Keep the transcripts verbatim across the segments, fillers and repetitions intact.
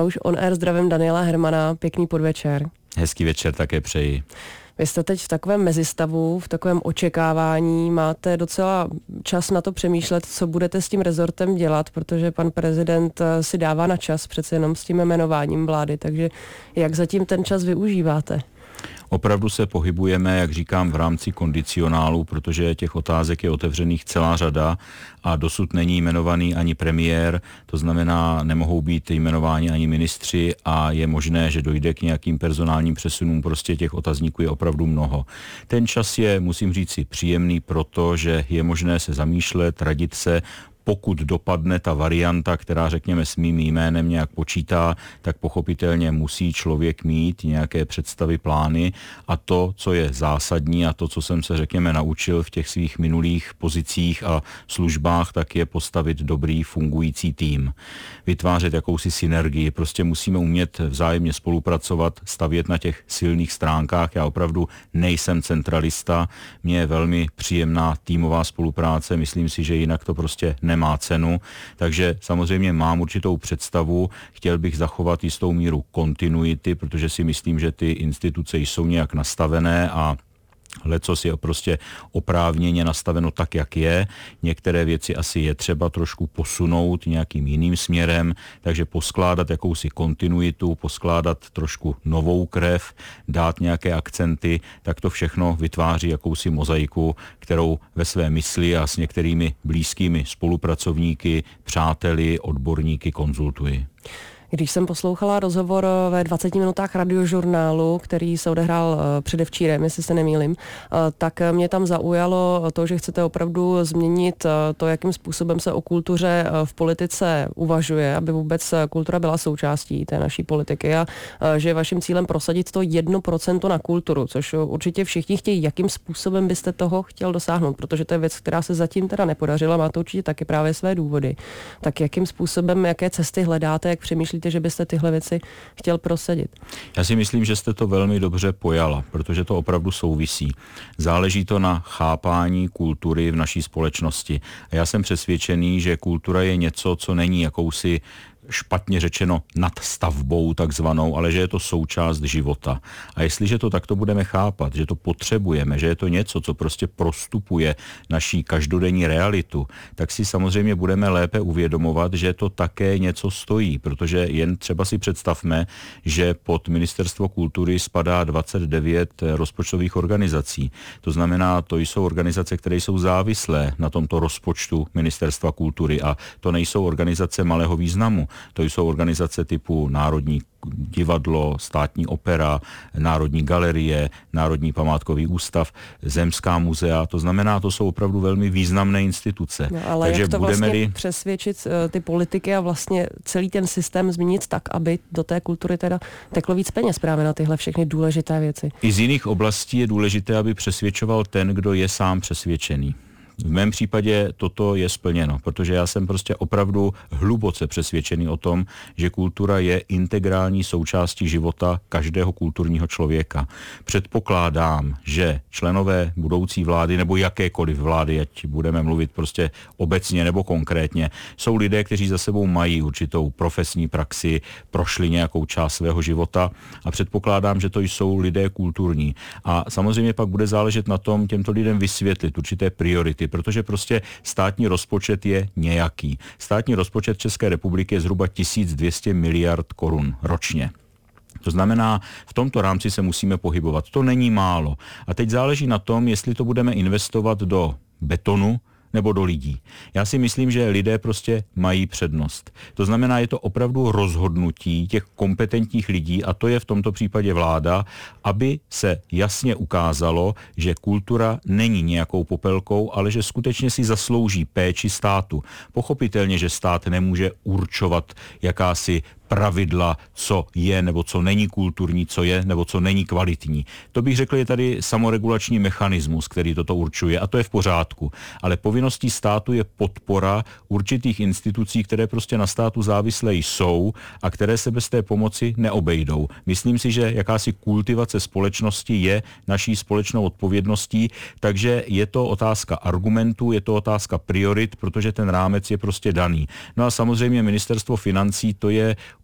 už on air zdravím Daniela Hermana, pěkný podvečer. Hezký večer také přeji. Vy jste teď v takovém mezistavu, v takovém očekávání, máte docela čas na to přemýšlet, co budete s tím rezortem dělat, protože pan prezident si dává na čas přece jenom s tím jmenováním vlády, takže jak zatím ten čas využíváte? Opravdu se pohybujeme, jak říkám, v rámci kondicionálu, protože těch otázek je otevřených celá řada a dosud není jmenovaný ani premiér, to znamená, nemohou být jmenováni ani ministři a je možné, že dojde k nějakým personálním přesunům, prostě těch otazníků je opravdu mnoho. Ten čas je, musím říci, příjemný, protože je možné se zamýšlet, radit se. Pokud dopadne ta varianta, která řekněme s mým jménem nějak počítá, tak pochopitelně musí člověk mít nějaké představy, plány a to, co je zásadní a to, co jsem se řekněme naučil v těch svých minulých pozicích a službách, tak je postavit dobrý fungující tým. Vytvářet jakousi synergii, prostě musíme umět vzájemně spolupracovat, stavět na těch silných stránkách. Já opravdu nejsem centralista, mně je velmi příjemná týmová spolupráce, myslím si, že jinak to prostě ne nemá cenu, takže samozřejmě mám určitou představu, chtěl bych zachovat jistou míru kontinuity, protože si myslím, že ty instituce jsou nějak nastavené a lecos je prostě oprávněně nastaveno tak, jak je. Některé věci asi je třeba trošku posunout nějakým jiným směrem, takže poskládat jakousi kontinuitu, poskládat trošku novou krev, dát nějaké akcenty, tak to všechno vytváří jakousi mozaiku, kterou ve své mysli a s některými blízkými spolupracovníky, přáteli, odborníky konzultuji. Když jsem poslouchala rozhovor ve dvaceti minutách radiožurnálu, který se odehrál předevčírem, jestli se nemýlím, tak mě tam zaujalo to, že chcete opravdu změnit to, jakým způsobem se o kultuře v politice uvažuje, aby vůbec kultura byla součástí té naší politiky a že je vaším cílem prosadit to jedno procento na kulturu, což určitě všichni chtějí. Jakým způsobem byste toho chtěl dosáhnout, protože to je věc, která se zatím teda nepodařila, má to určitě taky právě své důvody. Tak jakým způsobem, jaké cesty hledáte, jak přemýšlíte, že byste tyhle věci chtěl prosadit? Já si myslím, že jste to velmi dobře pojala, protože to opravdu souvisí. Záleží to na chápání kultury v naší společnosti. A já jsem přesvědčený, že kultura je něco, co není jakousi špatně řečeno nadstavbou takzvanou, ale že je to součást života. A jestliže to takto budeme chápat, že to potřebujeme, že je to něco, co prostě prostupuje naší každodenní realitu, tak si samozřejmě budeme lépe uvědomovat, že to také něco stojí, protože jen třeba si představme, že pod Ministerstvo kultury spadá dvacet devět rozpočtových organizací. To znamená, to jsou organizace, které jsou závislé na tomto rozpočtu Ministerstva kultury a to nejsou organizace malého významu. To jsou organizace typu Národní divadlo, Státní opera, Národní galerie, Národní památkový ústav, Zemská muzea. To znamená, to jsou opravdu velmi významné instituce. No, ale takže jak to vlastně budeme-li přesvědčit uh, ty politiky a vlastně celý ten systém změnit tak, aby do té kultury teda teklo víc peněz právě na tyhle všechny důležité věci? I z jiných oblastí je důležité, aby přesvědčoval ten, kdo je sám přesvědčený. V mém případě toto je splněno, protože já jsem prostě opravdu hluboce přesvědčený o tom, že kultura je integrální součástí života každého kulturního člověka. Předpokládám, že členové budoucí vlády nebo jakékoliv vlády, ať budeme mluvit prostě obecně nebo konkrétně, jsou lidé, kteří za sebou mají určitou profesní praxi, prošli nějakou část svého života a předpokládám, že to jsou lidé kulturní. A samozřejmě pak bude záležet na tom těmto lidem vysvětlit určité priority, protože prostě státní rozpočet je nějaký. Státní rozpočet České republiky je zhruba tisíc dvě stě miliard korun ročně. To znamená, v tomto rámci se musíme pohybovat. To není málo. A teď záleží na tom, jestli to budeme investovat do betonu nebo do lidí. Já si myslím, že lidé prostě mají přednost. To znamená, je to opravdu rozhodnutí těch kompetentních lidí, a to je v tomto případě vláda, aby se jasně ukázalo, že kultura není nějakou popelkou, ale že skutečně si zaslouží péči státu. Pochopitelně, že stát nemůže určovat jakási pravidla, co je nebo co není kulturní, co je nebo co není kvalitní. To bych řekl, je tady samoregulační mechanismus, který toto určuje a to je v pořádku. Ale povinností státu je podpora určitých institucí, které prostě na státu závislé jsou a které se bez té pomoci neobejdou. Myslím si, že jakási kultivace společnosti je naší společnou odpovědností, takže je to otázka argumentů, je to otázka priorit, protože ten rámec je prostě daný. No a samozřejmě Ministerstvo financí, to je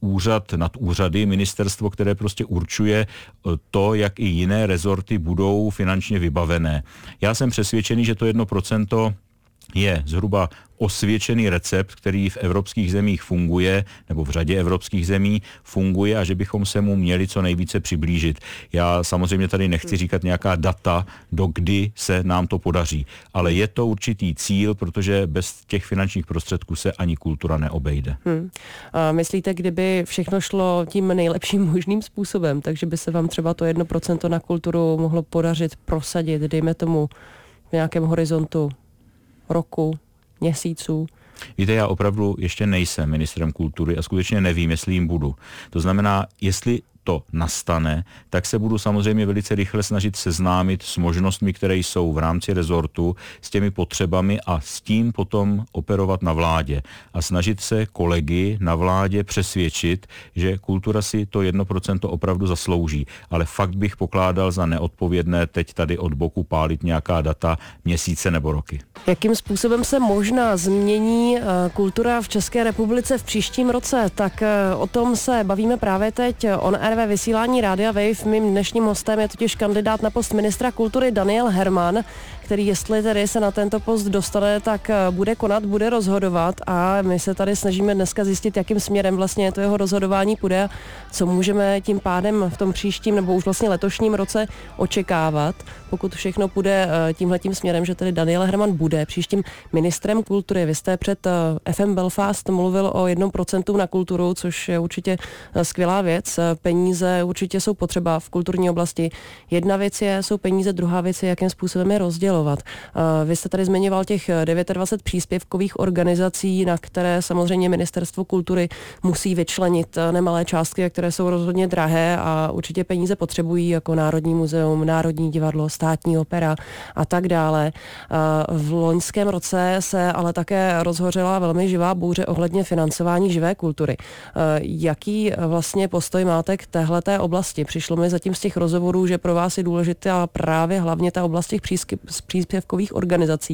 úřad nad úřady, ministerstvo, které prostě určuje to, jak i jiné rezorty budou finančně vybavené. Já jsem přesvědčený, že to jedno procento je zhruba osvědčený recept, který v evropských zemích funguje, nebo v řadě evropských zemí funguje a že bychom se mu měli co nejvíce přiblížit. Já samozřejmě tady nechci říkat nějaká data, do kdy se nám to podaří, ale je to určitý cíl, protože bez těch finančních prostředků se ani kultura neobejde. Hmm. A myslíte, kdyby všechno šlo tím nejlepším možným způsobem, takže by se vám třeba to jedno procento na kulturu mohlo podařit prosadit, dejme tomu v nějakém horizontu roku, měsíců? Víte, já opravdu ještě nejsem ministrem kultury a skutečně nevím, jestli jim budu. To znamená, jestli to nastane, tak se budu samozřejmě velice rychle snažit seznámit s možnostmi, které jsou v rámci rezortu, s těmi potřebami a s tím potom operovat na vládě. A snažit se kolegy na vládě přesvědčit, že kultura si to jedno procento opravdu zaslouží. Ale fakt bych pokládal za neodpovědné teď tady od boku pálit nějaká data, měsíce nebo roky. Jakým způsobem se možná změní kultura v České republice v příštím roce? Tak o tom se bavíme právě teď on air ve vysílání Rádia Wave. Mým dnešním hostem je totiž kandidát na post ministra kultury Daniel Herman, který jestli tedy se na tento post dostane, tak bude konat, bude rozhodovat a my se tady snažíme dneska zjistit, jakým směrem vlastně to jeho rozhodování půjde a co můžeme tím pádem v tom příštím nebo už vlastně letošním roce očekávat, pokud všechno půjde tímhletím směrem, že tedy Daniel Herman bude příštím ministrem kultury. Vy jste před F M Belfast mluvil o jednom procentu na kulturu, což je určitě skvělá věc. Peníze určitě jsou potřeba v kulturní oblasti. Jedna věc je, jsou peníze, druhá věc je, jakým způsobem je rozdělovat. Vy jste tady zmiňoval těch dvacet devět příspěvkových organizací, na které samozřejmě Ministerstvo kultury musí vyčlenit nemalé částky, které jsou rozhodně drahé a určitě peníze potřebují, jako Národní muzeum, Národní divadlo, Státní opera a tak dále. V loňském roce se ale také rozhořela velmi živá bouře ohledně financování živé kultury. Jaký vlastně postoj máte k téhleté oblasti? Přišlo mi zatím z těch rozhovorů, že pro vás je důležitá právě hlavně ta oblast těch příspěvkových organizací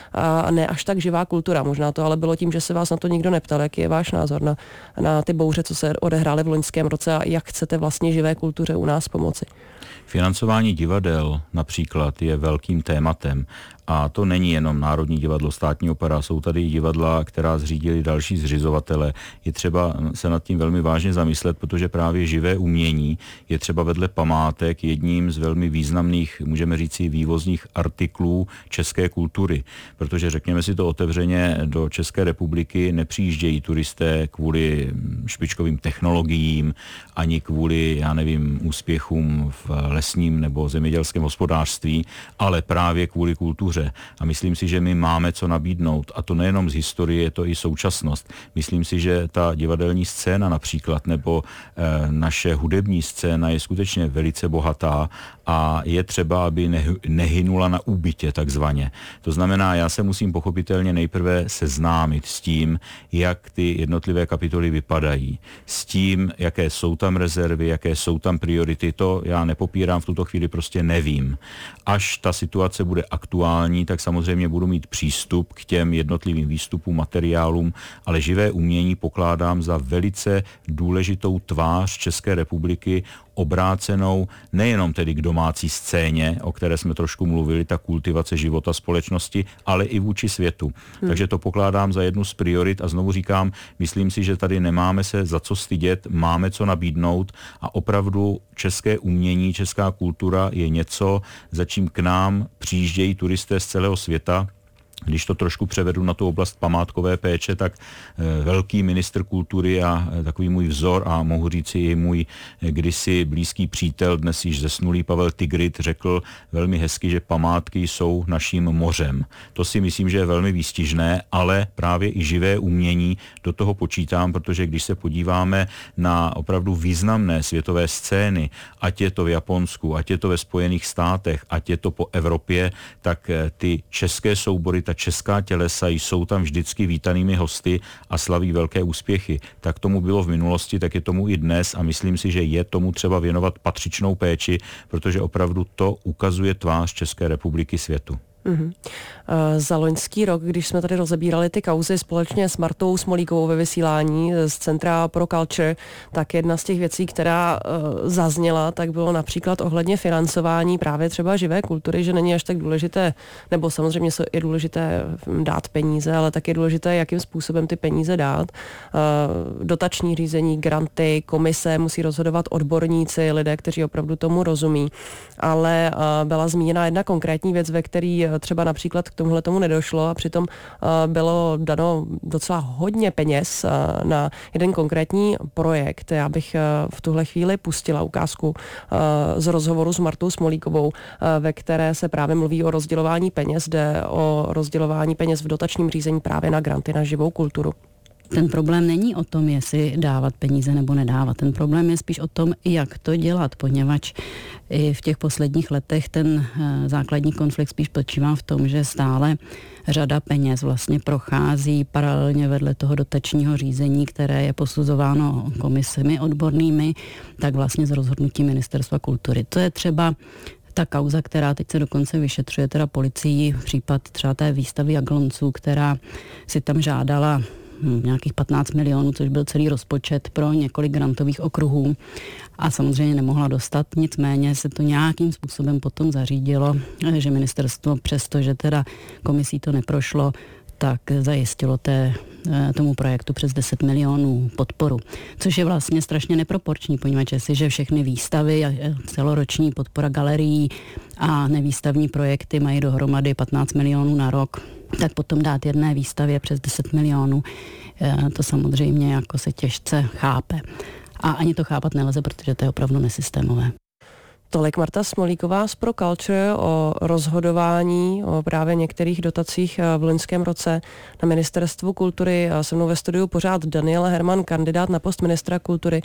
a ne až tak živá kultura. Možná to ale bylo tím, že se vás na to nikdo neptal. Jaký je váš názor na, na ty bouře, co se odehrály v loňském roce a jak chcete vlastně živé kultuře u nás pomoci? Financování divadel například je velkým tématem. A to není jenom Národní divadlo, Státní opera, jsou tady i divadla, která zřídili další zřizovatele. Je třeba se nad tím velmi vážně zamyslet, protože právě živé umění je třeba vedle památek jedním z velmi významných, můžeme říci, vývozních artiklů české kultury. Protože řekněme si to otevřeně, do České republiky nepřijíždějí turisté kvůli špičkovým technologiím, ani kvůli, já nevím, úspěchům v lesním nebo zemědělském hospodářství, ale právě kvůli kultuře. A myslím si, že my máme co nabídnout. A to nejenom z historie, je to i současnost. Myslím si, že ta divadelní scéna například, nebo e, naše hudební scéna je skutečně velice bohatá a je třeba, aby ne, nehynula na úbytě takzvaně. To znamená, já se musím pochopitelně nejprve seznámit s tím, jak ty jednotlivé kapitoly vypadají. S tím, jaké jsou tam rezervy, jaké jsou tam priority, to já nepopírám, v tuto chvíli prostě nevím. Až ta situace bude aktuální, tak samozřejmě budu mít přístup k těm jednotlivým výstupům, materiálům, ale živé umění pokládám za velice důležitou tvář České republiky, obrácenou nejenom tedy k domácí scéně, o které jsme trošku mluvili, ta kultivace života společnosti, ale i vůči světu. Hmm. Takže to pokládám za jednu z priorit a znovu říkám, myslím si, že tady nemáme se za co stydět, máme co nabídnout a opravdu české umění, česká kultura je něco, za čím k nám přijíždějí turisté z celého světa. Když to trošku převedu na tu oblast památkové péče, tak e, velký ministr kultury a e, takový můj vzor a mohu říci i můj e, kdysi blízký přítel, dnes již zesnulý Pavel Tigrit, řekl velmi hezky, že památky jsou naším mořem. To si myslím, že je velmi výstižné, ale právě i živé umění do toho počítám, protože když se podíváme na opravdu významné světové scény, ať je to v Japonsku, ať je to ve Spojených státech, ať je to po Evropě, tak e, ty české soubory, ta česká tělesa jsou tam vždycky vítanými hosty a slaví velké úspěchy. Tak tomu bylo v minulosti, tak je tomu i dnes a myslím si, že je tomu třeba věnovat patřičnou péči, protože opravdu to ukazuje tvář České republiky světu. Mm-hmm. Za loňský rok, když jsme tady rozebírali ty kauzy společně s Martou Smolíkovou ve vysílání z Centra pro Culture, tak jedna z těch věcí, která uh, zazněla, tak bylo například ohledně financování právě třeba živé kultury, že není až tak důležité, nebo samozřejmě je důležité dát peníze, ale tak je důležité, jakým způsobem ty peníze dát. Uh, dotační řízení, granty, komise, musí rozhodovat odborníci, lidé, kteří opravdu tomu rozumí. Ale uh, byla zmíněna jedna konkrétní věc, ve který třeba například k tomuhle tomu nedošlo a přitom uh, bylo dano docela hodně peněz uh, na jeden konkrétní projekt. Já bych uh, v tuhle chvíli pustila ukázku uh, z rozhovoru s Martou Smolíkovou, uh, ve které se právě mluví o rozdělování peněz, jde o rozdělování peněz v dotačním řízení právě na granty na živou kulturu. Ten problém není o tom, jestli dávat peníze nebo nedávat. Ten problém je spíš o tom, jak to dělat, poněvadž i v těch posledních letech ten základní konflikt spíš spočívá v tom, že stále řada peněz vlastně prochází paralelně vedle toho dotačního řízení, které je posuzováno komisemi odbornými, tak vlastně z rozhodnutí Ministerstva kultury. To je třeba ta kauza, která teď se dokonce vyšetřuje teda policií, případ třeba té výstavy Jaglonců, která si tam žádala nějakých patnáct milionů, což byl celý rozpočet pro několik grantových okruhů a samozřejmě nemohla dostat, nicméně se to nějakým způsobem potom zařídilo, že ministerstvo, přestože teda komisí to neprošlo, tak zajistilo té, tomu projektu přes deset milionů podporu, což je vlastně strašně neproporční, poněvadž že všechny výstavy a celoroční podpora galerií a nevýstavní projekty mají dohromady patnáct milionů na rok, tak potom dát jedné výstavě přes deset milionů, to samozřejmě jako se těžce chápe. A ani to chápat nelze, protože to je opravdu nesystémové. Tolik Marta Smolíková z Pro Culture o rozhodování o právě některých dotacích v loňském roce na Ministerstvu kultury. Se mnou ve studiu pořád Daniela Herman, kandidát na post ministra kultury.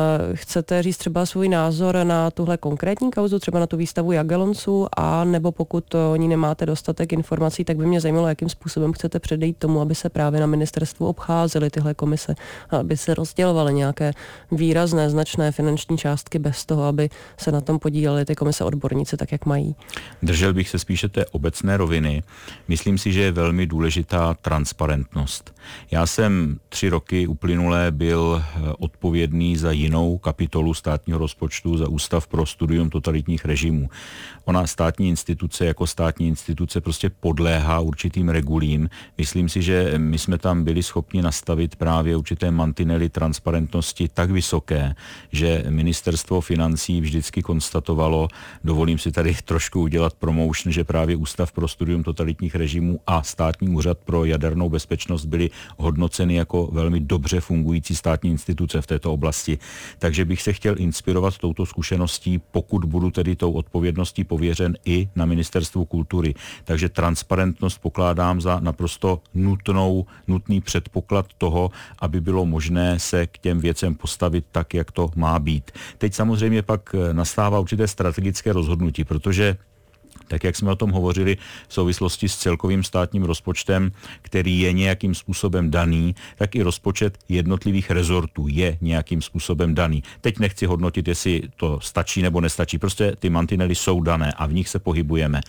Chcete říct třeba svůj názor na tuhle konkrétní kauzu, třeba na tu výstavu Jagellonců, a nebo pokud o ní nemáte dostatek informací, tak by mě zajímalo, jakým způsobem chcete předejít tomu, aby se právě na ministerstvu obcházely tyhle komise, aby se rozdělovaly nějaké výrazné, značné finanční částky bez toho, aby se na tom podíleli ty komise odborníci tak, jak mají. Držel bych se spíše té obecné roviny. Myslím si, že je velmi důležitá transparentnost. Já jsem tři roky uplynulé byl odpovědný za jinou kapitolu státního rozpočtu, za Ústav pro studium totalitních režimů. Ona státní instituce jako státní instituce prostě podléhá určitým regulím. Myslím si, že my jsme tam byli schopni nastavit právě určité mantinely transparentnosti tak vysoké, že ministerstvo financí vždycky konstatovalo, dovolím si tady trošku udělat promotion, že právě Ústav pro studium totalitních režimů a Státní úřad pro jadernou bezpečnost byly hodnoceny jako velmi dobře fungující státní instituce v této oblasti. Takže bych se chtěl inspirovat touto zkušeností, pokud budu tedy tou odpovědností pověřen i na Ministerstvu kultury. Takže transparentnost pokládám za naprosto nutnou, nutný předpoklad toho, aby bylo možné se k těm věcem postavit tak, jak to má být. Teď samozřejmě pak nastává určité strategické rozhodnutí, protože tak jak jsme o tom hovořili v souvislosti s celkovým státním rozpočtem, který je nějakým způsobem daný, tak i rozpočet jednotlivých rezortů je nějakým způsobem daný. Teď nechci hodnotit, jestli to stačí nebo nestačí, prostě ty mantinely jsou dané a v nich se pohybujeme.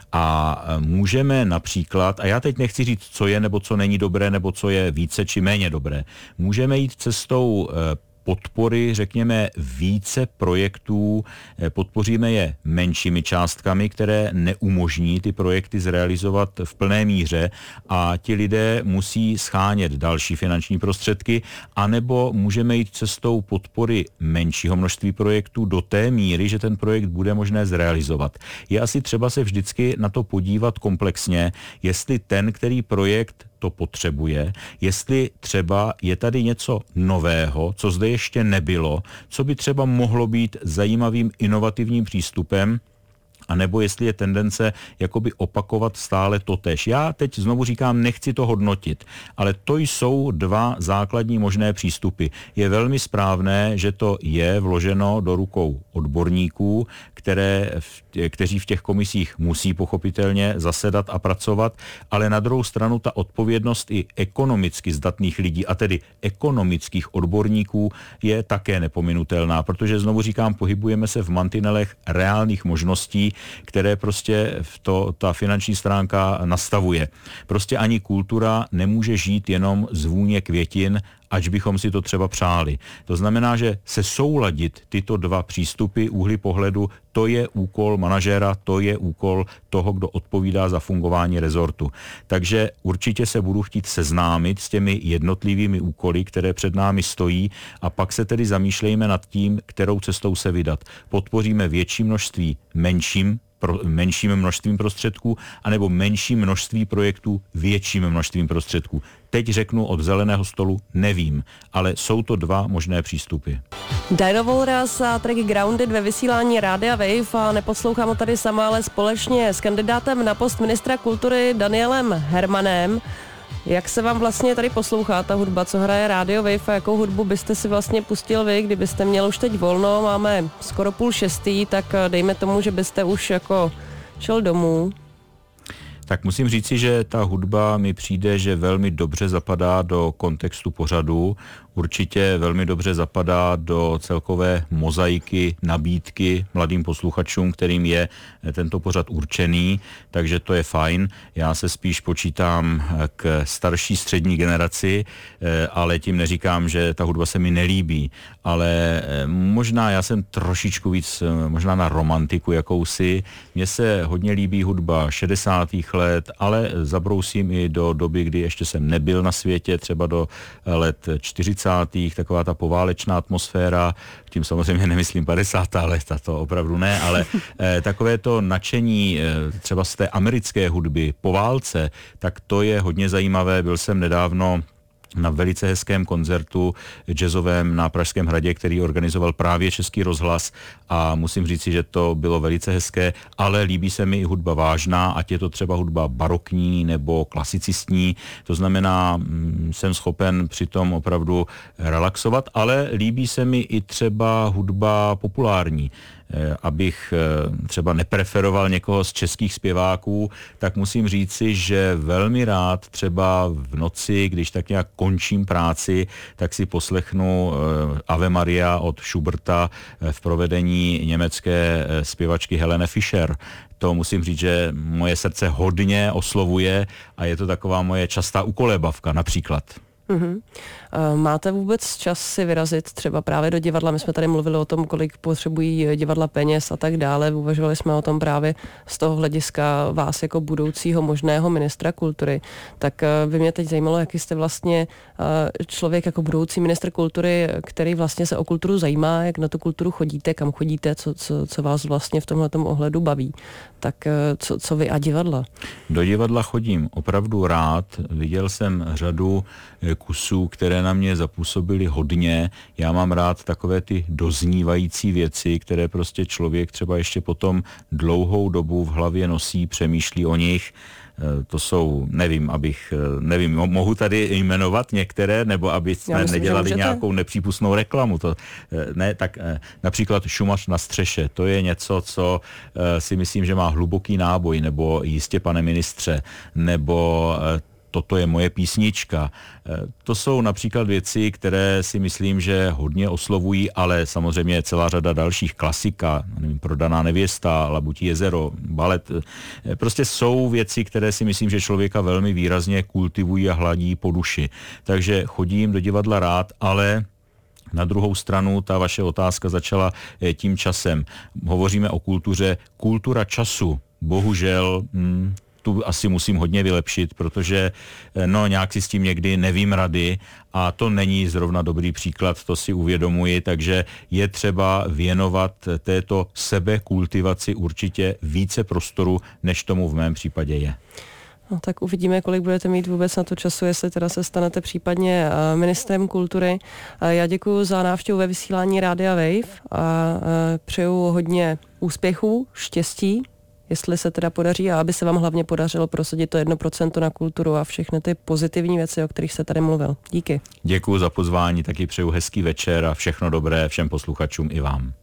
A můžeme například, a já teď nechci říct, co je nebo co není dobré, nebo co je více či méně dobré, můžeme jít cestou podpory, řekněme, více projektů, podpoříme je menšími částkami, které neumožní ty projekty zrealizovat v plné míře a ti lidé musí schánět další finanční prostředky, anebo můžeme jít cestou podpory menšího množství projektů do té míry, že ten projekt bude možné zrealizovat. Je asi třeba se vždycky na to podívat komplexně, jestli ten, který projekt to potřebuje, jestli třeba je tady něco nového, co zde ještě nebylo, co by třeba mohlo být zajímavým inovativním přístupem, a nebo jestli je tendence jakoby opakovat stále totéž. Já teď znovu říkám, nechci to hodnotit, ale to jsou dva základní možné přístupy. Je velmi správné, že to je vloženo do rukou odborníků, které, kteří v těch komisích musí pochopitelně zasedat a pracovat, ale na druhou stranu ta odpovědnost i ekonomicky zdatných lidí, a tedy ekonomických odborníků, je také nepominutelná, protože znovu říkám, pohybujeme se v mantinelech reálných možností věcí, které prostě v to, ta finanční stránka nastavuje. Prostě ani kultura nemůže žít jenom z vůně květin, ač bychom si to třeba přáli. To znamená, že se souladit tyto dva přístupy, úhly pohledu, to je úkol manažéra, to je úkol toho, kdo odpovídá za fungování rezortu. Takže určitě se budu chtít seznámit s těmi jednotlivými úkoly, které před námi stojí, a pak se tedy zamýšlejme nad tím, kterou cestou se vydat. Podpoříme větší množství menším Pro, menším množstvím prostředků, anebo menším množství projektů větším množstvím prostředků. Teď řeknu od zeleného stolu, nevím, ale jsou to dva možné přístupy. Dino Walras a track Grounded ve vysílání Rádia Wave, a neposlouchám ho tady sama, ale společně s kandidátem na post ministra kultury Danielem Hermanem. Jak se vám vlastně tady poslouchá ta hudba, co hraje Radio Wave, a jakou hudbu byste si vlastně pustil vy, kdybyste měl už teď volno, máme skoro půl šestý, tak dejme tomu, že byste už jako šel domů. Tak musím říci, že ta hudba mi přijde, že velmi dobře zapadá do kontextu pořadu, určitě velmi dobře zapadá do celkové mozaiky, nabídky mladým posluchačům, kterým je tento pořad určený, takže to je fajn. Já se spíš počítám k starší střední generaci, ale tím neříkám, že ta hudba se mi nelíbí, ale možná já jsem trošičku víc, možná na romantiku jakousi. Mně se hodně líbí hudba šedesátých let, ale zabrousím i do doby, kdy ještě jsem nebyl na světě, třeba do let čtyřicátých taková ta poválečná atmosféra, tím samozřejmě nemyslím padesátá léta, to opravdu ne, ale eh, takové to nadšení eh, třeba z té americké hudby po válce, tak to je hodně zajímavé. Byl jsem nedávno na velice hezkém koncertu jazzovém na Pražském hradě, který organizoval právě Český rozhlas, a musím říci, že to bylo velice hezké, ale líbí se mi i hudba vážná, ať je to třeba hudba barokní nebo klasicistní, to znamená, jsem schopen přitom opravdu relaxovat, ale líbí se mi i třeba hudba populární. Abych třeba nepreferoval někoho z českých zpěváků, tak musím říci, že velmi rád třeba v noci, když tak nějak končím práci, tak si poslechnu Ave Maria od Schuberta v provedení německé zpěvačky Helene Fischer. To musím říct, že moje srdce hodně oslovuje a je to taková moje častá ukolébavka například. Mm-hmm. Máte vůbec čas si vyrazit třeba právě do divadla? My jsme tady mluvili o tom, kolik potřebují divadla peněz a tak dále. Uvažovali jsme o tom právě z toho hlediska vás jako budoucího možného ministra kultury. Tak by mě teď zajímalo, jaký jste vlastně člověk jako budoucí ministr kultury, který vlastně se o kulturu zajímá, jak na tu kulturu chodíte, kam chodíte, co, co, co vás vlastně v tomhletom ohledu baví. Tak co, co vy a divadla? Do divadla chodím opravdu rád. Viděl jsem řadu kusů, které na mě zapůsobily hodně. Já mám rád takové ty doznívající věci, které prostě člověk třeba ještě potom dlouhou dobu v hlavě nosí, přemýšlí o nich. To jsou, nevím, abych, nevím, mohu tady jmenovat některé, nebo aby jsme myslím, nedělali nějakou nepřípustnou reklamu. To, ne, tak například Šumař na střeše, to je něco, co si myslím, že má hluboký náboj, nebo Jistě, pane ministře, nebo Toto je moje písnička. To jsou například věci, které si myslím, že hodně oslovují, ale samozřejmě celá řada dalších, klasika, nevím, Prodaná nevěsta, Labutí jezero, balet. Prostě jsou věci, které si myslím, že člověka velmi výrazně kultivují a hladí po duši. Takže chodím do divadla rád, ale na druhou stranu ta vaše otázka začala tím časem. Hovoříme o kultuře. Kultura času, bohužel, hmm, tu asi musím hodně vylepšit, protože no nějak si s tím někdy nevím rady a to není zrovna dobrý příklad, to si uvědomuji, takže je třeba věnovat této sebekultivaci určitě více prostoru, než tomu v mém případě je. No, tak uvidíme, kolik budete mít vůbec na to času, jestli teda se stanete případně ministrem kultury. Já děkuji za návštěvu ve vysílání Rádia Wave a přeju hodně úspěchů, štěstí, jestli se teda podaří, a aby se vám hlavně podařilo prosadit to jedno procento na kulturu a všechny ty pozitivní věci, o kterých jste tady mluvil. Díky. Děkuji za pozvání, taky přeju hezký večer a všechno dobré všem posluchačům i vám.